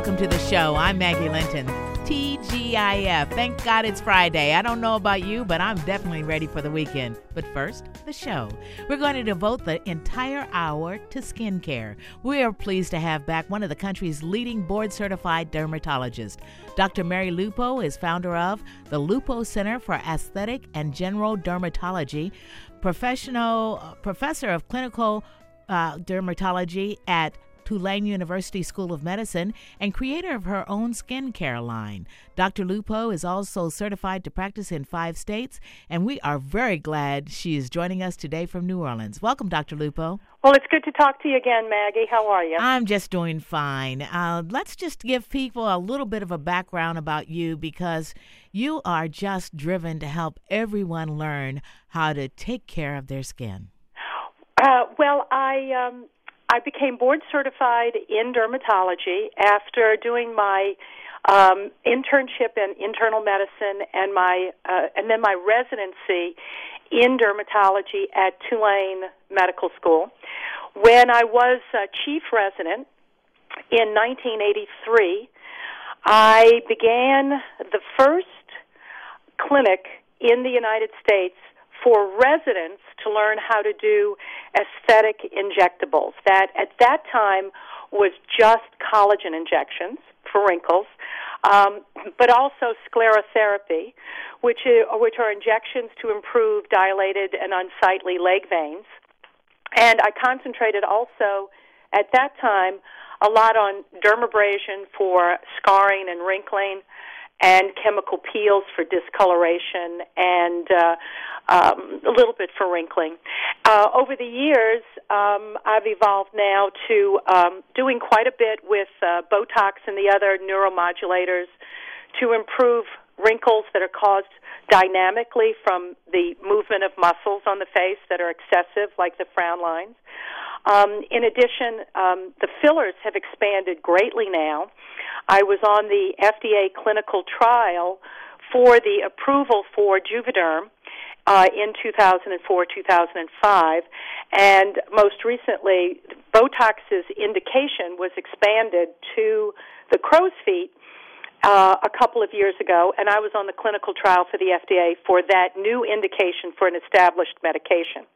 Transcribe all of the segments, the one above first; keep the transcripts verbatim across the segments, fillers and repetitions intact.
welcome to the show. I'm Maggie Linton, T G I F. Thank God it's Friday. I don't know about you, but I'm definitely ready for the weekend. But first, the show. We're going to devote the entire hour to skincare. We are pleased to have back one of the country's leading board-certified dermatologists. Doctor Mary Lupo is founder of the Lupo Center for Aesthetic and General Dermatology, professional uh, professor of clinical uh, dermatology at Tulane University School of Medicine, and creator of her own skincare line. Doctor Lupo is also certified to practice in five states, and we are very glad she is joining us today from New Orleans. Welcome, Doctor Lupo. Well, it's good to talk to you again, Maggie. How are you? I'm just doing fine. Uh, let's just give people a little bit of a background about you, because you are just driven to help everyone learn how to take care of their skin. Uh, well, I... Um I became board certified in dermatology after doing my um, internship in internal medicine and my uh, and then my residency in dermatology at Tulane Medical School. When I was uh, chief resident in nineteen eighty-three, I began the first clinic in the United States for residents to learn how to do aesthetic injectables. That at that time was just collagen injections for wrinkles, um, but also sclerotherapy, which is, which are injections to improve dilated and unsightly leg veins. And I concentrated also at that time a lot on dermabrasion for scarring and wrinkling, and chemical peels for discoloration, and uh, um, a little bit for wrinkling. Uh, over the years, um, I've evolved now to um, doing quite a bit with uh, Botox and the other neuromodulators to improve wrinkles that are caused dynamically from the movement of muscles on the face that are excessive, like the frown lines. Um, in addition, um, the fillers have expanded greatly now. I was on the F D A clinical trial for the approval for Juvederm uh, in two thousand four, two thousand five, and most recently, Botox's indication was expanded to the crow's feet uh, a couple of years ago, and I was on the clinical trial for the F D A for that new indication for an established medication.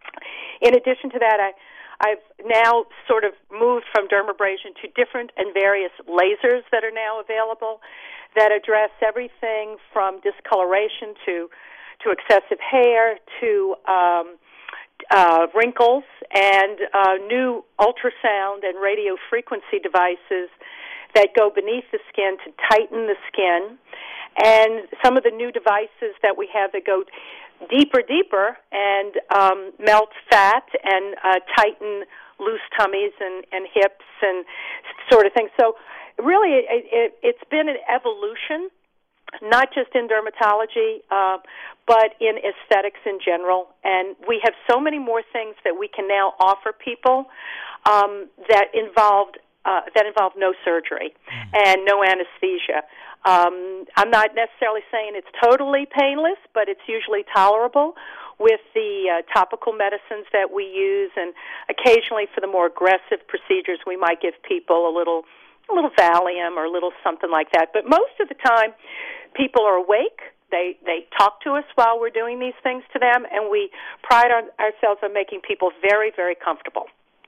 In addition to that, I I've now sort of moved from dermabrasion to different and various lasers that are now available that address everything from discoloration to to excessive hair to um, uh, wrinkles, and uh, new ultrasound and radio frequency devices that go beneath the skin to tighten the skin, and some of the new devices that we have that go deeper, deeper, and um, melt fat and uh, tighten loose tummies and, and hips and sort of things. So really, it, it, it's been an evolution, not just in dermatology, uh, but in aesthetics in general. And we have so many more things that we can now offer people um, that involved uh, that involve no surgery and no anesthesia. Um, I'm not necessarily saying it's totally painless, but it's usually tolerable with the uh, topical medicines that we use, and occasionally for the more aggressive procedures we might give people a little a little Valium or a little something like that. But most of the time, people are awake. They they talk to us while we're doing these things to them, and we pride on ourselves on making people very, very comfortable.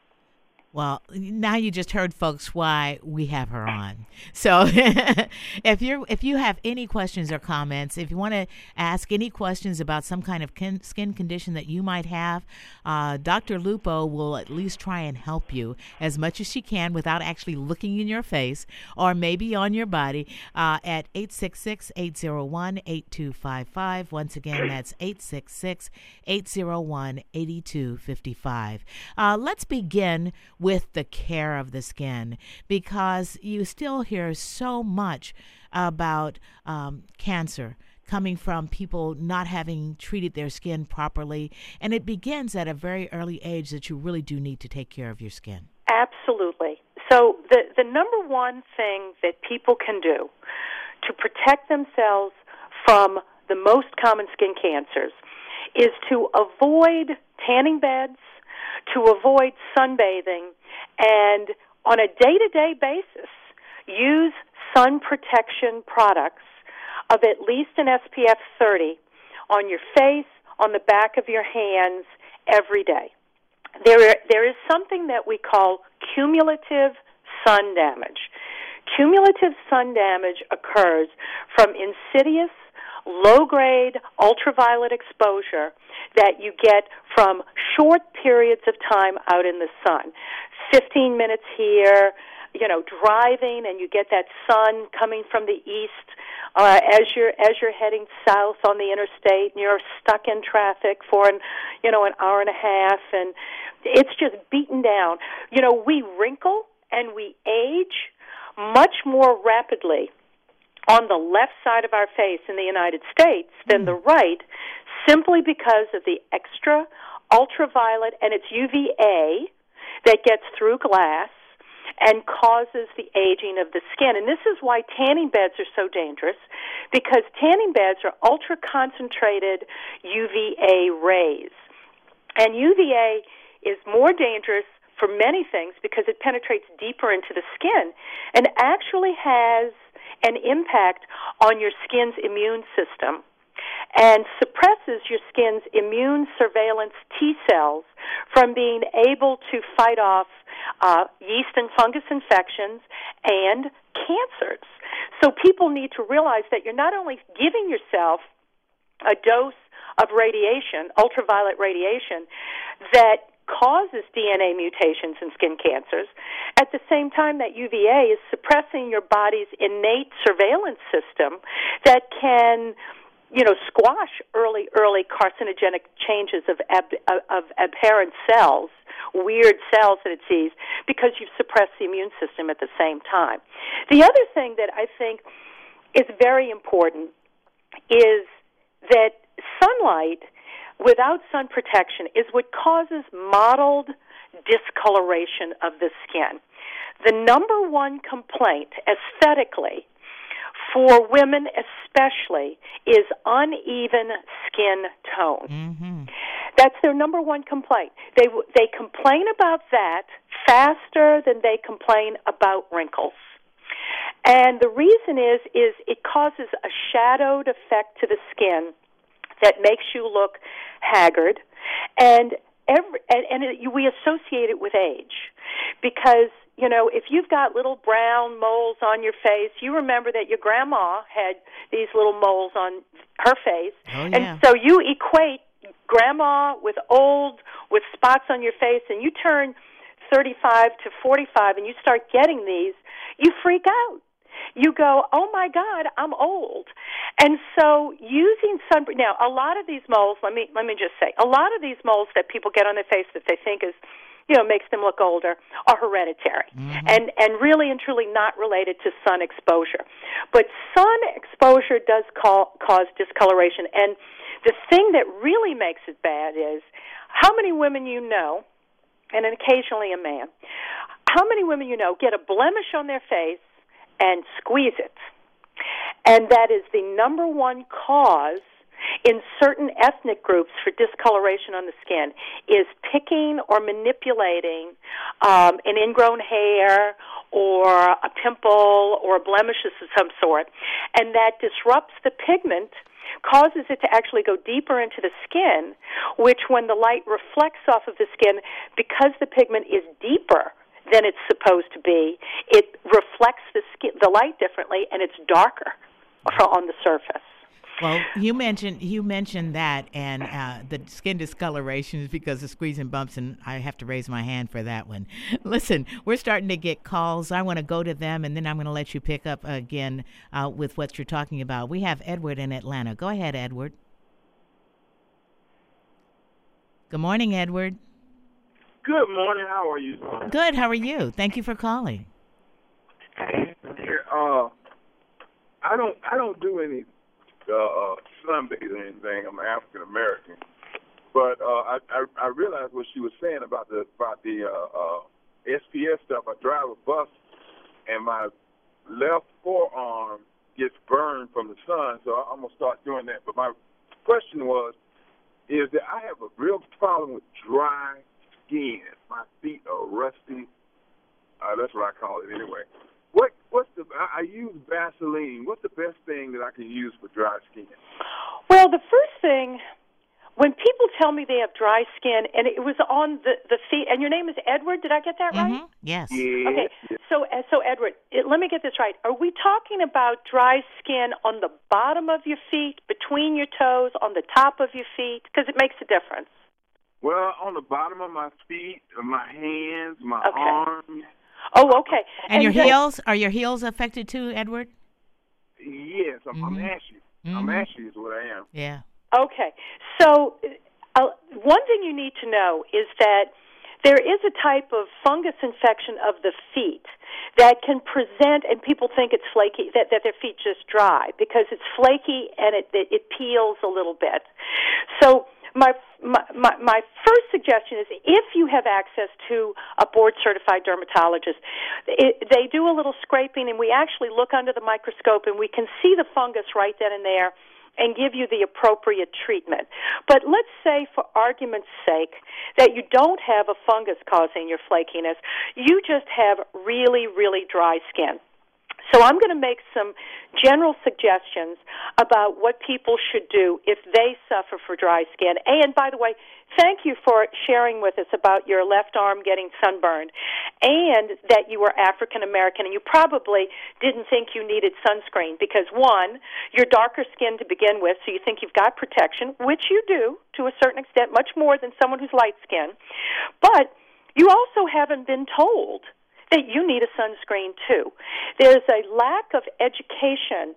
Well, now you just heard, folks, why we have her on. So if you're if you have any questions or comments, if you want to ask any questions about some kind of kin- skin condition that you might have, uh, Doctor Lupo will at least try and help you as much as she can without actually looking in your face or maybe on your body uh, at eight six six, eight zero one, eight two five five. Once again, that's eight six six, eight zero one, eight two five five. Uh, let's begin with the care of the skin, because you still hear so much about um, cancer coming from people not having treated their skin properly, and it begins at a very early age that you really do need to take care of your skin. Absolutely. So the, the number one thing that people can do to protect themselves from the most common skin cancers is to avoid tanning beds, to avoid sunbathing, and on a day-to-day basis, use sun protection products of at least an S P F thirty on your face, on the back of your hands every day. There, there is something that we call cumulative sun damage. Cumulative sun damage occurs from insidious, low-grade ultraviolet exposure that you get from short periods of time out in the sun. fifteen minutes here, you know, driving, and you get that sun coming from the east uh, as you're as you're heading south on the interstate, and you're stuck in traffic for an you know an hour and a half, and it's just beaten down. You know, we wrinkle and we age much more rapidly on the left side of our face in the United States than the right, simply because of the extra ultraviolet, and it's U V A that gets through glass and causes the aging of the skin. And this is why tanning beds are so dangerous, because tanning beds are ultra-concentrated U V A rays. And U V A is more dangerous for many things because it penetrates deeper into the skin and actually has an impact on your skin's immune system and suppresses your skin's immune surveillance T cells from being able to fight off uh, yeast and fungus infections and cancers. So people need to realize that you're not only giving yourself a dose of radiation, ultraviolet radiation, that causes D N A mutations and skin cancers, at the same time that U V A is suppressing your body's innate surveillance system that can, you know, squash early, early carcinogenic changes of, ab- of aberrant cells, weird cells that it sees, because you've suppressed the immune system at the same time. The other thing that I think is very important is that sunlight without sun protection is what causes mottled discoloration of the skin. The number one complaint aesthetically for women especially is uneven skin tone. Mm-hmm. That's their number one complaint. They they complain about that faster than they complain about wrinkles. And the reason is is it causes a shadowed effect to the skin that makes you look haggard, and every and, and it, we associate it with age, because you know if you've got little brown moles on your face, you remember that your grandma had these little moles on her face, oh, yeah. and so you equate grandma with old, with spots on your face, and you turn thirty-five to forty-five, and you start getting these, you freak out. You go, oh, my God, I'm old. And so using sun, now, a lot of these moles, let me let me just say, a lot of these moles that people get on their face that they think is, you know, makes them look older are hereditary, mm-hmm. and, and really and truly not related to sun exposure. But sun exposure does call, cause discoloration. And the thing that really makes it bad is how many women you know, and occasionally a man, how many women you know get a blemish on their face and squeeze it. And that is the number one cause in certain ethnic groups for discoloration on the skin, is picking or manipulating um, an ingrown hair or a pimple or blemishes of some sort. And that disrupts the pigment, causes it to actually go deeper into the skin, which when the light reflects off of the skin, because the pigment is deeper than it's supposed to be, it reflects the skin, the light differently, and it's darker on the surface. Well, you mentioned you mentioned that, and uh, the skin discoloration is because of squeezing bumps, and I have to raise my hand for that one. Listen, we're starting to get calls. I want to go to them, and then I'm going to let you pick up again uh, with what you're talking about. We have Edward in Atlanta. Go ahead, Edward. Good morning, Edward. Good morning. How are you? Good. How are you? Thank you for calling. Uh, I don't. I don't do any uh, sunbathing or anything. I'm African American, but uh, I, I I realized what she was saying about the about the uh, uh, S P F stuff. I drive a bus, and my left forearm gets burned from the sun, so I'm gonna start doing that. But my question was, is that I have a real problem with dry skin. My feet are rusty. Uh, that's what I call it anyway. What what's the? I, I use Vaseline. What's the best thing that I can use for dry skin? Well, the first thing, when people tell me they have dry skin, and it was on the, the feet, and your name is Edward, did I get that right? Mm-hmm. Yes. Yes. Okay, so uh, so Edward, it, let me get this right. Are we talking about dry skin on the bottom of your feet, between your toes, on the top of your feet? Because it makes a difference. Well, on the bottom of my feet, my hands, my Okay. arms. Oh, okay. And, your then- heels, are your heels affected too, Edward? Yes, I'm, I'm Mhm. ashy. I'm Mhm. ashy is what I am. Yeah. Okay. So uh, one thing you need to know is that there is a type of fungus infection of the feet that can present, and people think it's flaky, that, that their feet just dry because it's flaky and it, it, it peels a little bit. So my, my, my, my first suggestion is if you have access to a board-certified dermatologist, it, they do a little scraping, and we actually look under the microscope, and we can see the fungus right then and there and give you the appropriate treatment. But let's say, for argument's sake, that you don't have a fungus causing your flakiness. You just have really, really dry skin. So I'm going to make some general suggestions about what people should do if they suffer for dry skin. And, by the way, thank you for sharing with us about your left arm getting sunburned and that you were African American, and you probably didn't think you needed sunscreen because, one, you're darker skinned to begin with, so you think you've got protection, which you do to a certain extent, much more than someone who's light skinned. But you also haven't been told that you need a sunscreen too. There's a lack of education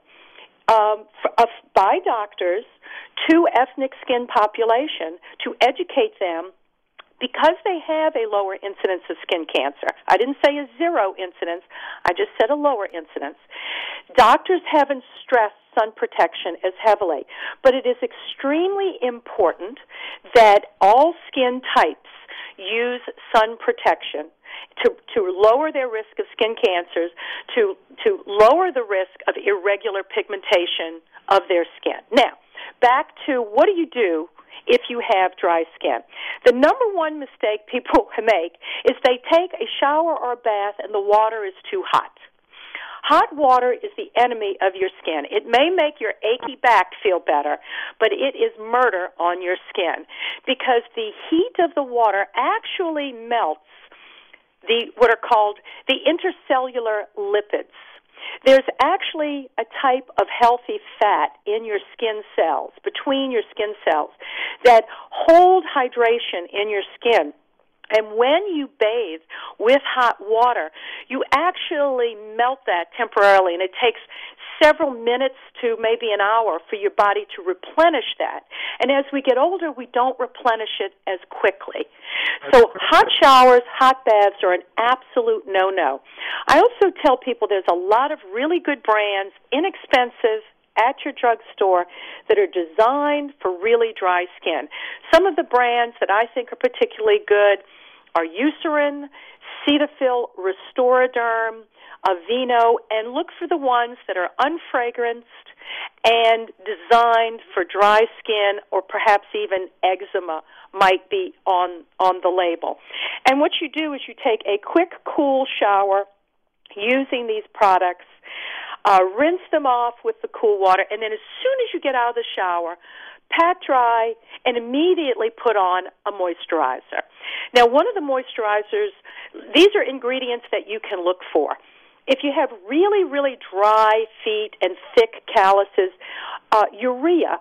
um, for, of, by doctors to ethnic skin population to educate them because they have a lower incidence of skin cancer. I didn't say a zero incidence. I just said a lower incidence. Doctors haven't stressed sun protection as heavily, but it is extremely important that all skin types use sun protection to to lower their risk of skin cancers, to to lower the risk of irregular pigmentation of their skin. Now, back to what do you do if you have dry skin? The number one mistake people make is they take a shower or a bath and the water is too hot. Hot water is the enemy of your skin. It may make your achy back feel better, but it is murder on your skin because the heat of the water actually melts the what are called the intercellular lipids. There's actually a type of healthy fat in your skin cells, between your skin cells, that hold hydration in your skin. And when you bathe with hot water, you actually melt that temporarily, and it takes several minutes to maybe an hour for your body to replenish that. And as we get older, we don't replenish it as quickly. So hot showers, hot baths are an absolute no-no. I also tell people there's a lot of really good brands, inexpensive, at your drugstore that are designed for really dry skin. Some of the brands that I think are particularly good are Eucerin, Cetaphil, Restoraderm, Aveeno, and look for the ones that are unfragranced and designed for dry skin or perhaps even eczema might be on, on the label. And what you do is you take a quick, cool shower using these products, Uh, rinse them off with the cool water, and then as soon as you get out of the shower, pat dry and immediately put on a moisturizer. Now, one of the moisturizers, these are ingredients that you can look for. If you have really, really dry feet and thick calluses, uh, urea,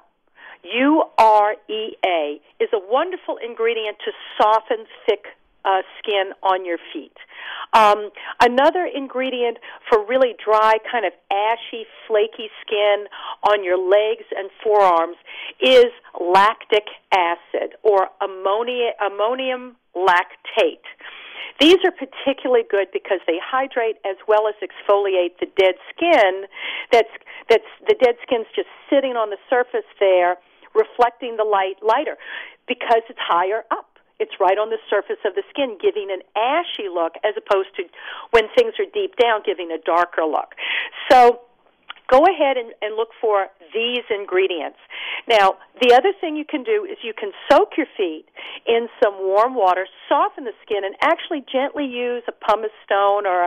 U R E A, is a wonderful ingredient to soften thick Uh, skin on your feet. Um, another ingredient for really dry, kind of ashy, flaky skin on your legs and forearms is lactic acid or ammonia, ammonium lactate. These are particularly good because they hydrate as well as exfoliate the dead skin. That's that's the dead skin's just sitting on the surface there, reflecting the light lighter because it's higher up. It's right on the surface of the skin, giving an ashy look as opposed to when things are deep down, giving a darker look. So go ahead and, and look for these ingredients. Now, the other thing you can do is you can soak your feet in some warm water, soften the skin, and actually gently use a pumice stone or a,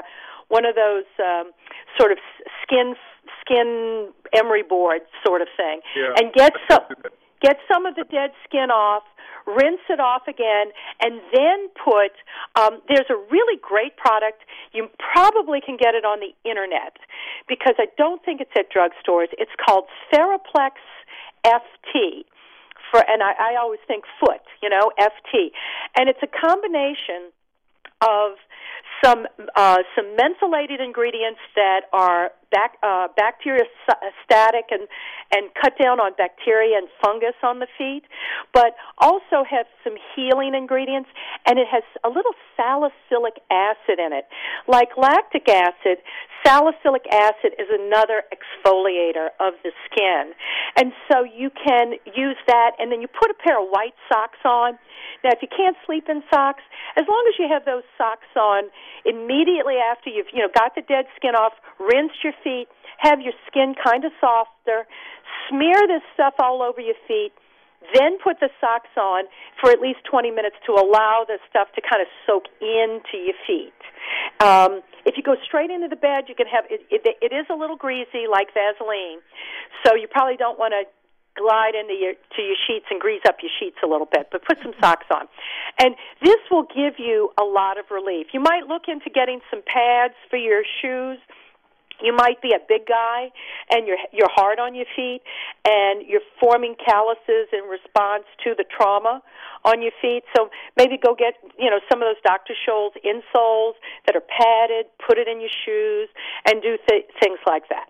one of those um, sort of skin skin emery board sort of thing, yeah. and get some get some of the dead skin off. Rinse it off again, and then put, um, there's a really great product. You probably can get it on the Internet because I don't think it's at drugstores. It's called Theraplex F T, for, and I, I always think foot, you know, F T. And it's a combination of some uh, some mentholated ingredients that are bac- uh, bacteriostatic and, and cut down on bacteria and fungus on the feet, but also have some healing ingredients, and it has a little salicylic acid in it. Like lactic acid, salicylic acid is another exfoliator of the skin. And so you can use that, and then you put a pair of white socks on. Now, if you can't sleep in socks, as long as you have those socks on, immediately after you've, you know, got the dead skin off, rinse your feet, have your skin kind of softer, smear this stuff all over your feet, then put the socks on for at least twenty minutes to allow the stuff to kind of soak into your feet. Um, if you go straight into the bed, you can have, it, it, it is a little greasy like Vaseline, so you probably don't want to glide into your to your sheets and grease up your sheets a little bit, but put some socks on. And this will give you a lot of relief. You might look into getting some pads for your shoes. You might be a big guy and you're you're hard on your feet and you're forming calluses in response to the trauma on your feet. So maybe go get, you know, some of those Doctor Scholl's insoles that are padded, put it in your shoes, and do th- things like that.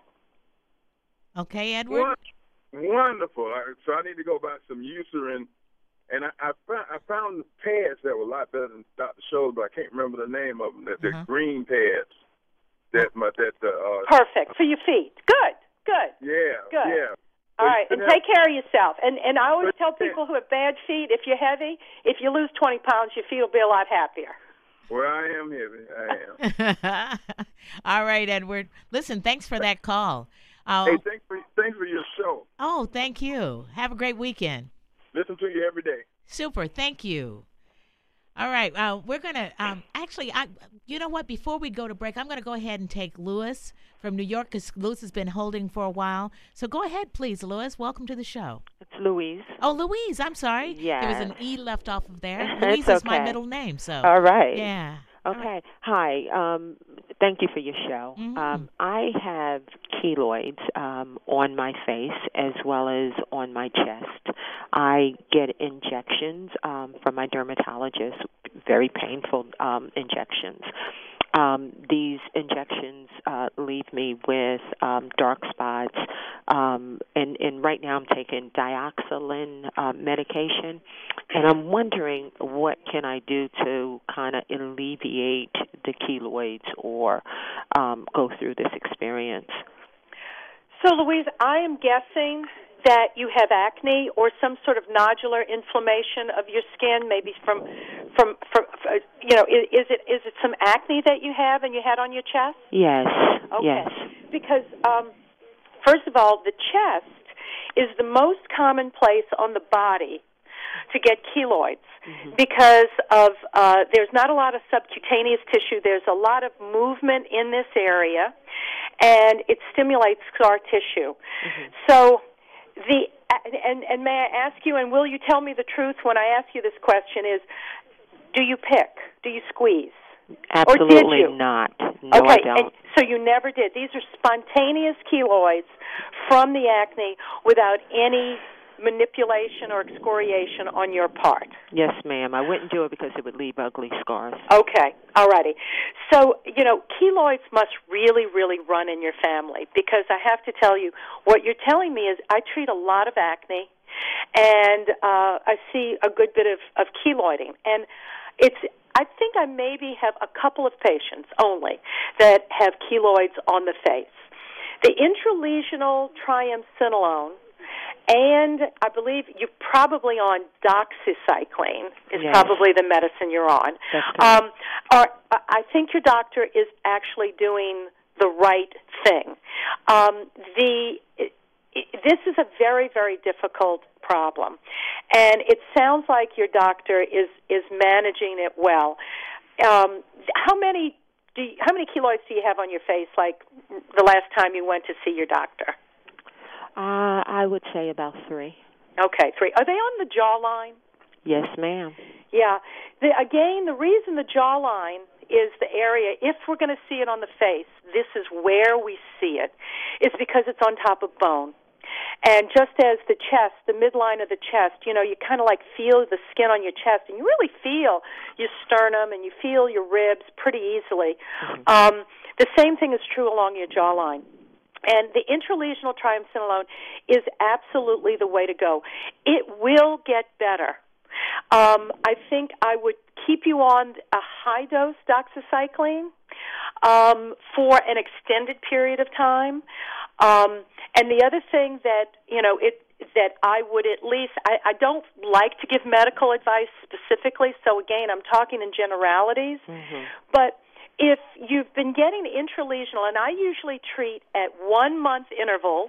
Okay, Edward? What? Wonderful. So I need to go buy some Eucerin, and I, I, found, I found pads that were a lot better than Doctor Scholl's, but I can't remember the name of them. That they're uh-huh. green pads. That my that uh, perfect for your feet. Good, good. Yeah, good. Yeah. All right, and take care of yourself. And and I always tell people who have bad feet, if you're heavy, if you lose twenty pounds, your feet will be a lot happier. Well, I am heavy. I am. All right, Edward. Listen, thanks for that call. Uh, hey, thanks for thanks for your show. Oh, thank you. Have a great weekend. Listen to you every day. Super. Thank you. All right. Uh, we're going to um, actually, I, you know what? Before we go to break, I'm going to go ahead and take Lewis from New York because Lewis has been holding for a while. So go ahead, please, Lewis. Welcome to the show. It's Louise. Oh, Louise. I'm sorry. Yeah. There was an E left off of there. Louise it's okay. is my middle name. So. All right. Yeah. Okay. Right. Hi. Um, thank you for your show. Mm-hmm. Um, I have keloids um, on my face as well as on my chest. I get injections um, from my dermatologist, very painful um, injections. Um, these injections uh, leave me with um, dark spots, um, and, and right now I'm taking dioxolin uh, medication, and I'm wondering what can I do to kind of alleviate the keloids or um, go through this experience. So, Louise, I am guessing that you have acne or some sort of nodular inflammation of your skin, maybe from, from, from you know, is, is it is it some acne that you have and you had on your chest? Yes. Okay. Yes. Because um, first of all, the chest is the most common place on the body to get keloids mm-hmm. because of uh, there's not a lot of subcutaneous tissue. There's a lot of movement in this area, and it stimulates scar tissue. Mm-hmm. So. The and, and may I ask you, and will you tell me the truth when I ask you this question, is do you pick? Do you squeeze? Absolutely or did you? not. No, okay, I don't. And so you never did. These are spontaneous keloids from the acne without any manipulation or excoriation on your part. Yes, ma'am. I wouldn't do it because it would leave ugly scars. Okay, all righty. So, you know, keloids must really, really run in your family because I have to tell you, what you're telling me is I treat a lot of acne, and uh, I see a good bit of, of keloiding. And it's, I think I maybe have a couple of patients only that have keloids on the face. The intralesional triamcinolone, and I believe you're probably on doxycycline is yes. probably the medicine you're on. Um, or I think your doctor is actually doing the right thing. Um, the it, it, this is a very, very difficult problem, and it sounds like your doctor is is managing it well. Um, how many do you, how many keloids do you have on your face, like the last time you went to see your doctor? Uh, I would say about three. Okay, three. Are they on the jawline? Yes, ma'am. Yeah. The, again, the reason the jawline is the area, if we're going to see it on the face, this is where we see it, is because it's on top of bone. And just as the chest, the midline of the chest, you know, you kind of like feel the skin on your chest, and you really feel your sternum and you feel your ribs pretty easily. Mm-hmm. Um, the same thing is true along your jawline. And the intralesional triamcinolone is absolutely the way to go. It will get better. Um, I think I would keep you on a high-dose doxycycline um, for an extended period of time. Um, and the other thing that, you know, it that I would at least, I, I don't like to give medical advice specifically, so again, I'm talking in generalities, mm-hmm. but if you've been getting intralesional, and I usually treat at one-month intervals,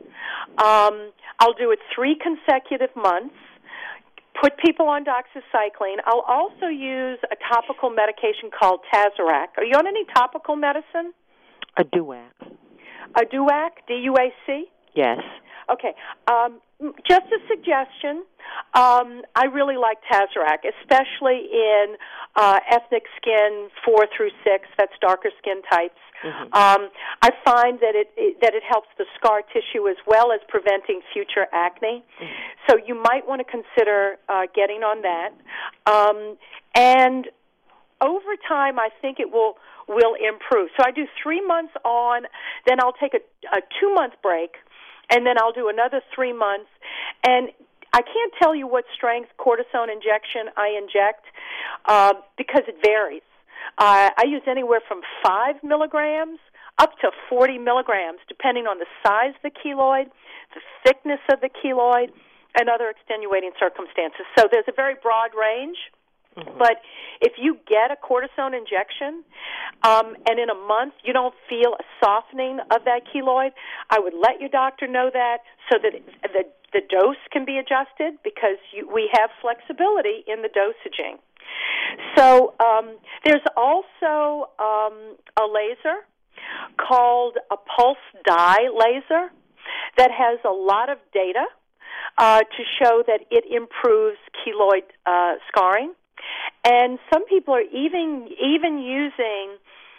um, I'll do it three consecutive months, put people on doxycycline. I'll also use a topical medication called Tazorac. Are you on any topical medicine? A Duac. A Duac, D U A C? Yes. Okay. Um, just a suggestion. Um, I really like Tazorac, especially in uh, ethnic skin four through six. That's darker skin types. Mm-hmm. Um, I find that it, it that it helps the scar tissue as well as preventing future acne. Mm-hmm. So you might want to consider uh, getting on that. Um, and over time, I think it will will improve. So I do three months on, then I'll take a, a two-month break, and then I'll do another three months. And I can't tell you what strength cortisone injection I inject uh, because it varies. Uh, I use anywhere from five milligrams up to forty milligrams, depending on the size of the keloid, the thickness of the keloid, and other extenuating circumstances. So there's a very broad range. Mm-hmm. But if you get a cortisone injection um, and in a month you don't feel a softening of that keloid, I would let your doctor know that so that the, the dose can be adjusted because you, we have flexibility in the dosaging. So um, there's also um, a laser called a pulse dye laser that has a lot of data uh, to show that it improves keloid uh, scarring. And some people are even even using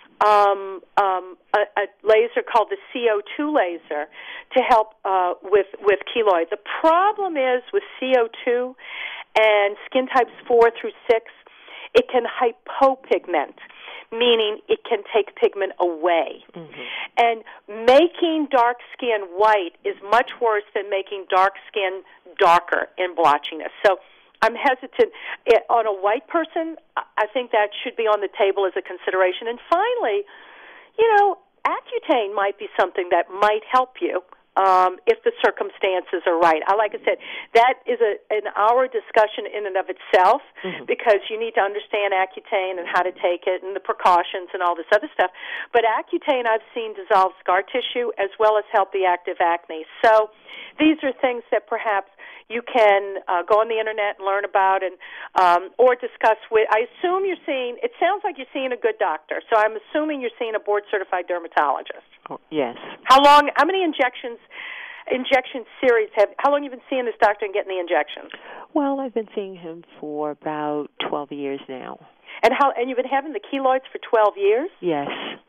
um, um, a, a laser called the C O two laser to help uh, with with keloid. The problem is with C O two and skin types four through six, it can hypopigment, meaning it can take pigment away. Mm-hmm. And making dark skin white is much worse than making dark skin darker in blotchiness. So I'm hesitant. On a white person, I think that should be on the table as a consideration. And finally, you know, Accutane might be something that might help you um, if the circumstances are right. I, like I said, that is a, an hour discussion in and of itself mm-hmm. because you need to understand Accutane and how to take it and the precautions and all this other stuff. But Accutane I've seen dissolve scar tissue as well as help the active acne. So these are things that perhaps you can uh, go on the internet and learn about and um, or discuss with. I assume you're seeing, it sounds like you're seeing a good doctor, so I'm assuming you're seeing a board-certified dermatologist. Oh, yes. How long, how many injections, injection series have, how long have you been seeing this doctor and getting the injections? Well, I've been seeing him for about twelve years now. And how? And you've been having the keloids for twelve years? Yes.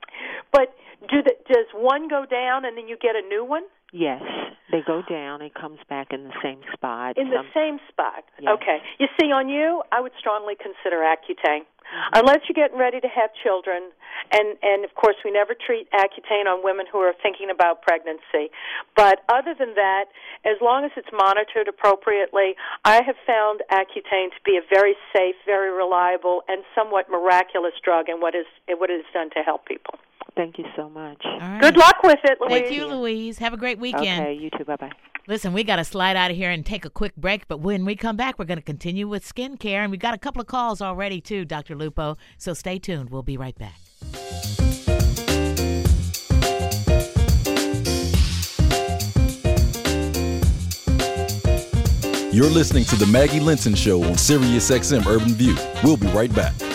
But do the, does one go down and then you get a new one? Yes, they go down. It comes back in the same spot. In the Some, same spot. Yes. Okay. You see, on you, I would strongly consider Accutane. Mm-hmm. Unless you're getting ready to have children, and, and, of course, we never treat Accutane on women who are thinking about pregnancy. But other than that, as long as it's monitored appropriately, I have found Accutane to be a very safe, very reliable, and somewhat miraculous drug in what, is, in what it has done to help people. Thank you so much. All right. Good luck with it, Louise. Thank you, Louise. Have a great weekend. Okay, you too. Bye-bye. Listen, we got to slide out of here and take a quick break, but when we come back, we're going to continue with skincare, and we got a couple of calls already, too, Doctor Lupo, so stay tuned. We'll be right back. You're listening to the Maggie Linton Show on Sirius X M Urban View. We'll be right back.